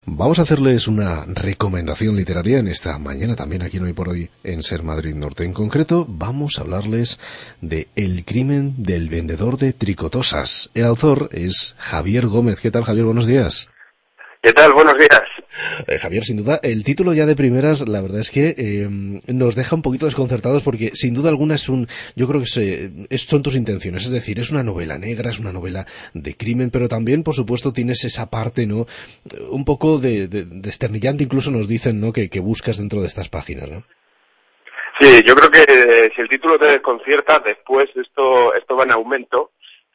Vamos a hacerles una recomendación literaria en esta mañana, también aquí en Hoy por Hoy en Ser Madrid Norte. En concreto, vamos a hablarles de El crimen del vendedor de tricotosas. El autor es Javier Gómez. ¿Qué tal, Javier? Buenos días. ¿Qué tal? Buenos días. Javier, sin duda, el título ya de primeras, la verdad es que nos deja un poquito desconcertados porque, sin duda alguna, yo creo que son tus intenciones. Es decir, es una novela negra, es una novela de crimen, pero también, por supuesto, tienes esa parte, ¿no? Un poco de desternillante, incluso nos dicen, ¿no? Que buscas dentro de estas páginas, ¿no? Sí, yo creo que si el título te desconcierta, después esto va en aumento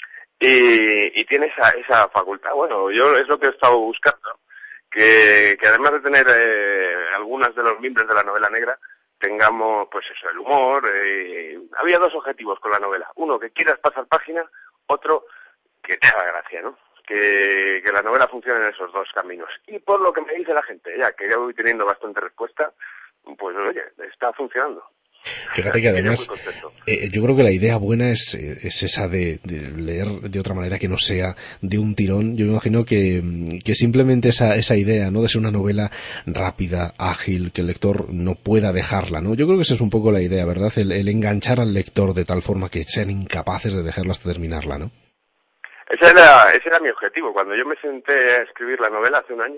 y tiene esa facultad. Bueno, yo es lo que he estado buscando. Que además de tener algunas de los miembros de la novela negra, tengamos, pues eso, el humor. Había dos objetivos con la novela. Uno, que quieras pasar página. Otro, que te haga gracia, ¿no? Que la novela funcione en esos dos caminos. Y por lo que me dice la gente, ya que ya voy teniendo bastante respuesta, pues oye, está funcionando. Fíjate que además, yo creo que la idea buena es esa de leer de otra manera que no sea de un tirón. Yo me imagino que simplemente esa idea, ¿no? De ser una novela rápida, ágil, que el lector no pueda dejarla, ¿no? Yo creo que esa es un poco la idea, ¿verdad? El enganchar al lector de tal forma que sean incapaces de dejarlo hasta terminarla, ¿no? Ese era mi objetivo. Cuando yo me senté a escribir la novela hace un año,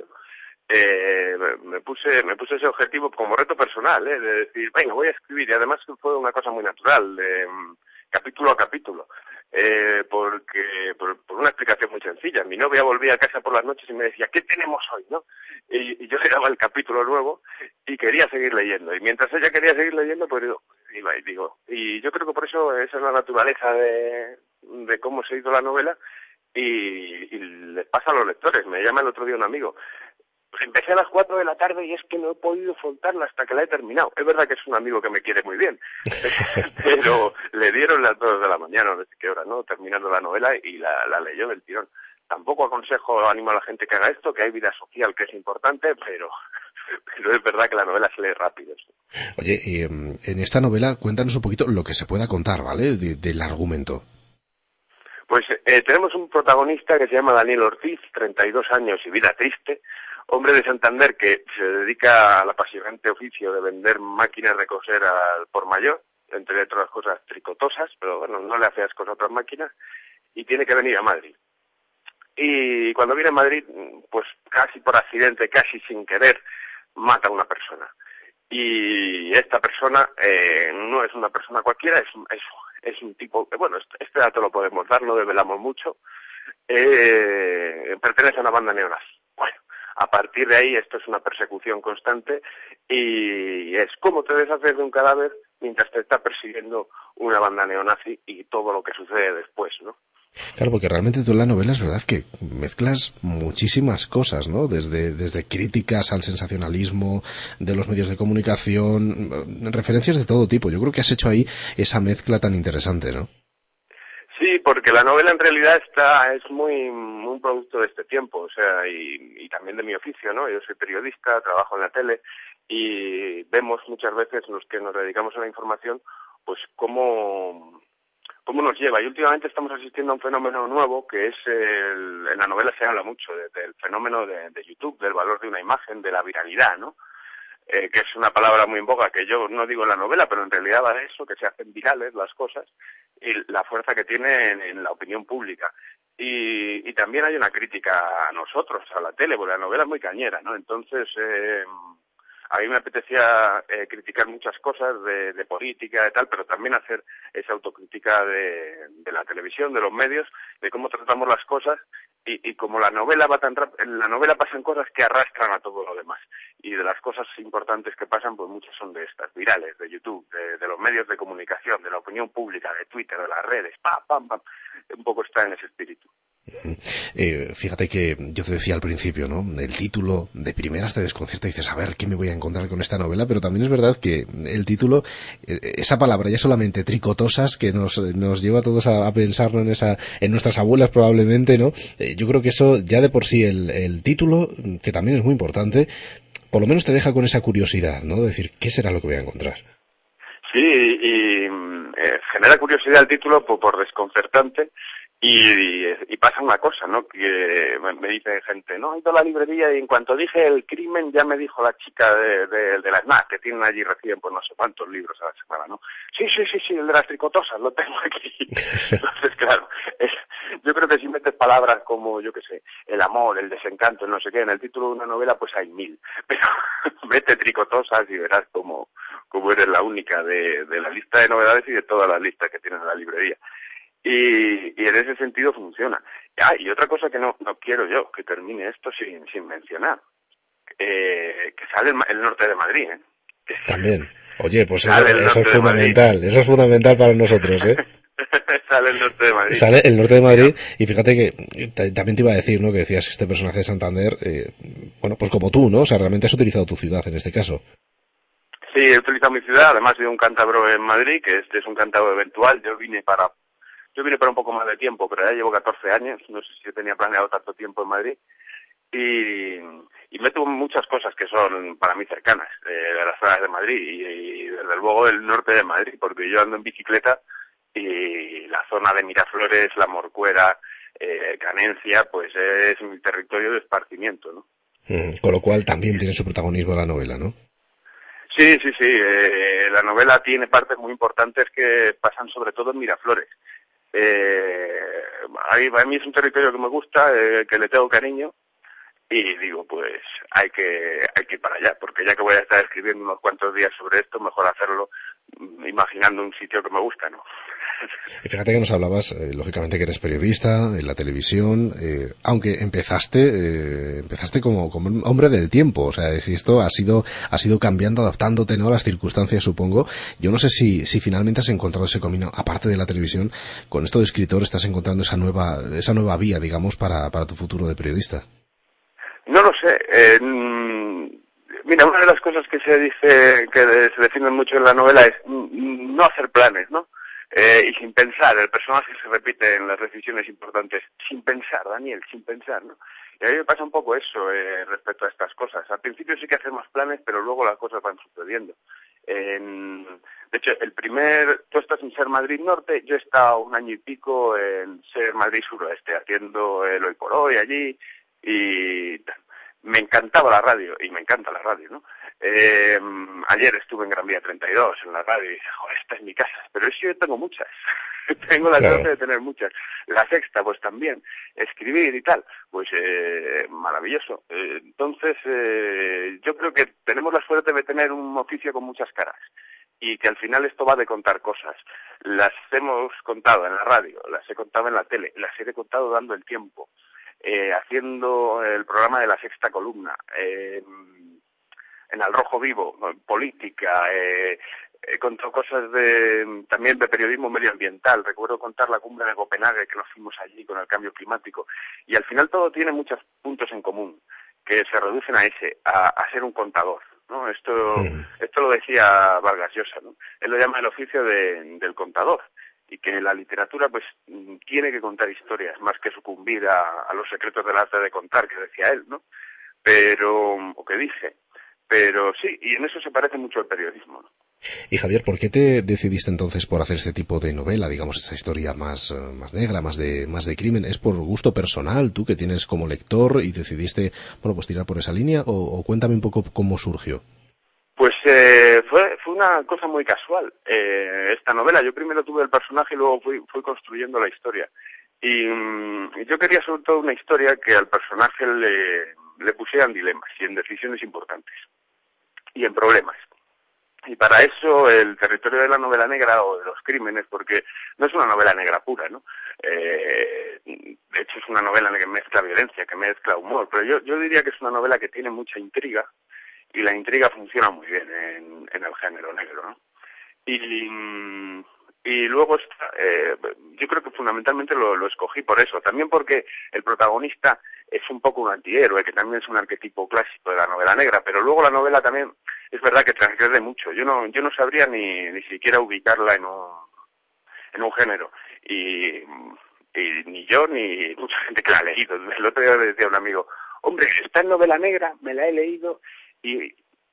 me puse ese objetivo como reto personal, de decir, venga, voy a escribir, y además fue una cosa muy natural, capítulo a capítulo, porque por una explicación muy sencilla. Mi novia volvía a casa por las noches y me decía, ¿qué tenemos hoy, no? Y yo le daba el capítulo nuevo y quería seguir leyendo, y mientras ella quería seguir leyendo, pues iba y digo, y yo creo que por eso esa es la naturaleza de cómo se hizo la novela, y les pasa a los lectores. Me llama el otro día un amigo, pues empecé a las 4 de la tarde y es que no he podido soltarla hasta que la he terminado. Es verdad que es un amigo que me quiere muy bien, pero le dieron las 2 de la mañana, no sé qué hora, ¿no? Terminando la novela, y la leyó del tirón. Tampoco animo a la gente que haga esto, que hay vida social que es importante, pero es verdad que la novela se lee rápido. Oye, en esta novela cuéntanos un poquito lo que se pueda contar, ¿vale? Del argumento. Pues tenemos un protagonista que se llama Daniel Ortiz, 32 años y vida triste, hombre de Santander que se dedica al apasionante oficio de vender máquinas de coser al por mayor, entre otras cosas tricotosas, pero bueno, no le hace asco a otras máquinas, y tiene que venir a Madrid. Y cuando viene a Madrid, pues casi por accidente, casi sin querer, mata a una persona. Y esta persona no es una persona cualquiera, es un tipo, bueno, este dato lo podemos dar, no develamos mucho, pertenece a una banda neonazi. Bueno, a partir de ahí esto es una persecución constante y es cómo te deshaces de un cadáver mientras te está persiguiendo una banda neonazi y todo lo que sucede después, ¿no? Claro, porque realmente tú en la novela es verdad que mezclas muchísimas cosas, ¿no? Desde críticas al sensacionalismo de los medios de comunicación, referencias de todo tipo. Yo creo que has hecho ahí esa mezcla tan interesante, ¿no? Sí, porque la novela en realidad es muy un producto de este tiempo, o sea, y también de mi oficio, ¿no? Yo soy periodista, trabajo en la tele y vemos muchas veces los que nos dedicamos a la información, pues cómo nos lleva. Y últimamente estamos asistiendo a un fenómeno nuevo que es en la novela se habla mucho del fenómeno de YouTube, del valor de una imagen, de la viralidad, ¿no? Que es una palabra muy en boga que yo no digo en la novela, pero en realidad va de eso, que se hacen virales las cosas y la fuerza que tiene en la opinión pública. Y también hay una crítica a nosotros, a la tele, porque la novela es muy cañera, ¿no? Entonces, a mí me apetecía criticar muchas cosas de política, de tal, pero también hacer esa autocrítica de la televisión, de los medios, de cómo tratamos las cosas y como la novela va tan rápido, en la novela pasan cosas que arrastran a todo lo demás. Y de las cosas importantes que pasan, pues muchas son de estas, virales, de YouTube, de los medios de comunicación, de la opinión pública, de Twitter, de las redes, pam. Un poco está en ese espíritu. Fíjate que yo te decía al principio, ¿no? El título de primeras te desconcierta y dices, a ver, ¿qué me voy a encontrar con esta novela? Pero también es verdad que el título, esa palabra ya solamente tricotosas, que nos lleva a todos a pensar, ¿no? en nuestras abuelas probablemente, ¿no? Yo creo que eso ya de por sí, el título, que también es muy importante, por lo menos te deja con esa curiosidad, ¿no? De decir, ¿qué será lo que voy a encontrar? Sí, y genera curiosidad el título por desconcertante. Y pasa una cosa, ¿no? Que me dice gente, no, he ido a la librería y en cuanto dije el crimen ya me dijo la chica de la SNAC, que tienen allí, reciben pues no sé cuántos libros a la semana, ¿no? Sí, el de las tricotosas, lo tengo aquí. Entonces, claro, yo creo que si metes palabras como, yo qué sé, el amor, el desencanto, no sé qué, en el título de una novela pues hay 1000. Pero mete tricotosas y verás como eres la única de la lista de novedades y de todas las listas que tienes en la librería. Y en ese sentido funciona. Y otra cosa que no quiero yo que termine esto sin mencionar, que sale el norte de Madrid, ¿eh? También. Oye, pues eso es fundamental, eso es fundamental para nosotros, ¿eh? Sale el norte de Madrid. Sale el norte de Madrid, y fíjate que también te iba a decir, ¿no? Que decías que este personaje de Santander, bueno, pues como tú, ¿no? O sea, realmente has utilizado tu ciudad en este caso. Sí, he utilizado mi ciudad, además de un cántabro en Madrid, que este es un cántabro eventual. Yo vine para un poco más de tiempo, pero ya llevo 14 años, no sé si tenía planeado tanto tiempo en Madrid, y meto muchas cosas que son para mí cercanas, de las zonas de Madrid, y desde luego del norte de Madrid, porque yo ando en bicicleta, y la zona de Miraflores, La Morcuera, Canencia, pues es mi territorio de esparcimiento, ¿no? Con lo cual también tiene su protagonismo la novela, ¿no? Sí. La novela tiene partes muy importantes que pasan sobre todo en Miraflores. A mí es un territorio que me gusta, que le tengo cariño, y digo, pues hay que ir para allá, porque ya que voy a estar escribiendo unos cuantos días sobre esto, mejor hacerlo imaginando un sitio que me gusta, ¿no? Y fíjate que nos hablabas, lógicamente que eres periodista en la televisión, aunque empezaste como un hombre del tiempo, o sea, si esto ha sido cambiando, adaptándote, ¿no?, a las circunstancias, supongo. Yo no sé si finalmente has encontrado ese camino, aparte de la televisión, con esto de escritor estás encontrando esa nueva vía, digamos, para tu futuro de periodista. No lo sé. Mira, una de las cosas que se dice, que se definen mucho en la novela es no hacer planes, ¿no? Y sin pensar. El personaje se repite en las decisiones importantes. Sin pensar, Daniel, sin pensar, ¿no? Y a mí me pasa un poco eso respecto a estas cosas. Al principio sí que hacemos planes, pero luego las cosas van sucediendo. De hecho, tú estás en Ser Madrid Norte, yo he estado 1 año y pico en Ser Madrid Suroeste, haciendo el Hoy por Hoy allí, y me encantaba la radio, y me encanta la radio, ¿no? Ayer estuve en Gran Vía 32, en la radio, y dije, joder, esta es mi casa, pero eso yo tengo muchas, tengo la suerte de tener muchas. La Sexta, pues también, escribir y tal, pues maravilloso. Entonces, yo creo que tenemos la suerte de tener un oficio con muchas caras, y que al final esto va de contar cosas. Las hemos contado en la radio, las he contado en la tele, las he contado dando el tiempo, haciendo el programa de La Sexta Columna, en Al Rojo Vivo, política, he contado cosas también de periodismo medioambiental. Recuerdo contar la cumbre de Copenhague, que nos fuimos allí con el cambio climático, y al final todo tiene muchos puntos en común, que se reducen a ser un contador, ¿no? Esto lo decía Vargas Llosa, ¿no? Él lo llama el oficio del contador, y que la literatura pues tiene que contar historias más que sucumbir a los secretos del arte de contar, que decía él, ¿no? O que dice, pero sí, y en eso se parece mucho al periodismo, ¿no? Y Javier, ¿por qué te decidiste entonces por hacer este tipo de novela, digamos, esa historia más negra, más de crimen? ¿Es por gusto personal, tú que tienes como lector, y decidiste, bueno, pues tirar por esa línea? O cuéntame un poco cómo surgió. Pues fue una cosa muy casual, esta novela. Yo primero tuve el personaje y luego fui construyendo la historia. Y yo quería sobre todo una historia que al personaje le pusieran dilemas y en decisiones importantes y en problemas. Y para eso el territorio de la novela negra o de los crímenes, porque no es una novela negra pura, ¿no? De hecho es una novela que mezcla violencia, que mezcla humor, pero yo diría que es una novela que tiene mucha intriga, y la intriga funciona muy bien en el género negro, ¿no? Y luego yo creo que fundamentalmente lo escogí por eso, también porque el protagonista es un poco un antihéroe, que también es un arquetipo clásico de la novela negra, pero luego la novela también es verdad que transgrede mucho. Yo no sabría ni siquiera ubicarla en un género, y ni yo ni mucha gente que la ha leído. El otro día le decía a un amigo, hombre, está en novela negra, me la he leído, y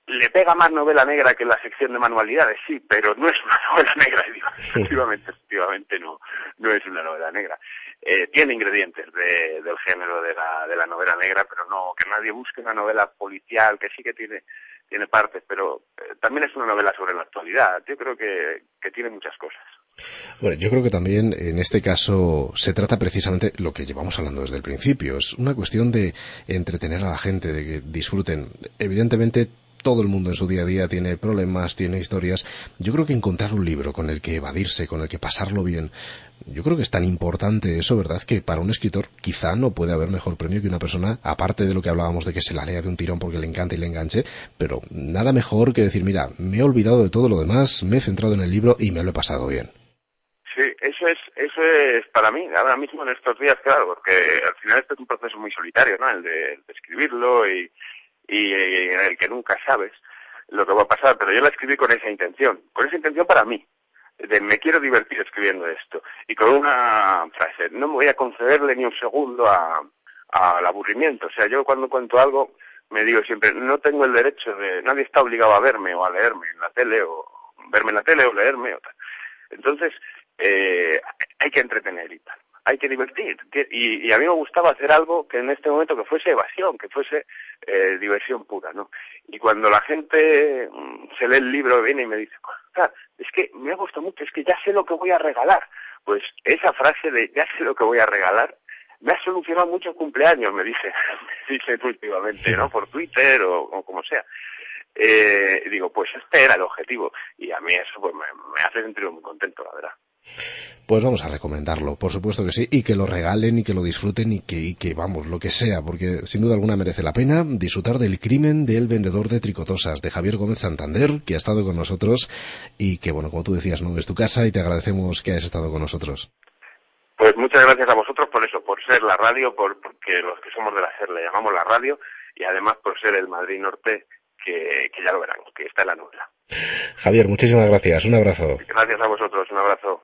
le pega más novela negra que la sección de manualidades, sí, pero no es una novela negra, digo, efectivamente no es una novela negra. Tiene ingredientes del género de la novela negra, pero no, que nadie busque una novela policial, que sí que tiene partes, pero también es una novela sobre la actualidad. Yo creo que tiene muchas cosas. Bueno, yo creo que también en este caso se trata precisamente lo que llevamos hablando desde el principio. Es una cuestión de entretener a la gente, de que disfruten. Evidentemente, todo el mundo en su día a día tiene problemas, tiene historias. Yo creo que encontrar un libro con el que evadirse, con el que pasarlo bien, yo creo que es tan importante eso, ¿verdad?, que para un escritor quizá no puede haber mejor premio que una persona, aparte de lo que hablábamos de que se la lea de un tirón porque le encanta y le enganche, pero nada mejor que decir, mira, me he olvidado de todo lo demás, me he centrado en el libro y me lo he pasado bien. Sí, eso es para mí, ahora mismo en estos días, claro, porque al final este es un proceso muy solitario, ¿no? El de escribirlo y en el que nunca sabes lo que va a pasar, pero yo la escribí con esa intención para mí, de me quiero divertir escribiendo esto, y con una frase, no me voy a concederle ni un segundo al aburrimiento. O sea, yo cuando cuento algo me digo siempre, no tengo el derecho nadie está obligado a verme o a leerme en la tele, o verme en la tele o leerme o tal. Entonces, hay que entretener y tal, hay que divertir, y a mí me gustaba hacer algo que en este momento que fuese evasión, que fuese diversión pura, ¿no? Y cuando la gente se lee el libro, viene y me dice, es que me ha gustado mucho, es que ya sé lo que voy a regalar. Pues esa frase de ya sé lo que voy a regalar me ha solucionado muchos cumpleaños, me dicen últimamente, ¿no? Por Twitter o como sea. Digo, pues este era el objetivo, y a mí eso pues me hace sentir muy contento, la verdad. Pues vamos a recomendarlo, por supuesto que sí, y que lo regalen y que lo disfruten y que vamos, lo que sea, porque sin duda alguna merece la pena disfrutar del Crimen del vendedor de tricotosas, de Javier Gómez Santander, que ha estado con nosotros y que, bueno, como tú decías, no es tu casa y te agradecemos que hayas estado con nosotros. Pues muchas gracias a vosotros por eso, por ser la radio, porque los que somos de la SER le llamamos la radio, y además por ser el Madrid Norte, que ya lo verán, que está en la novela. Javier, muchísimas gracias, un abrazo. Gracias a vosotros, un abrazo.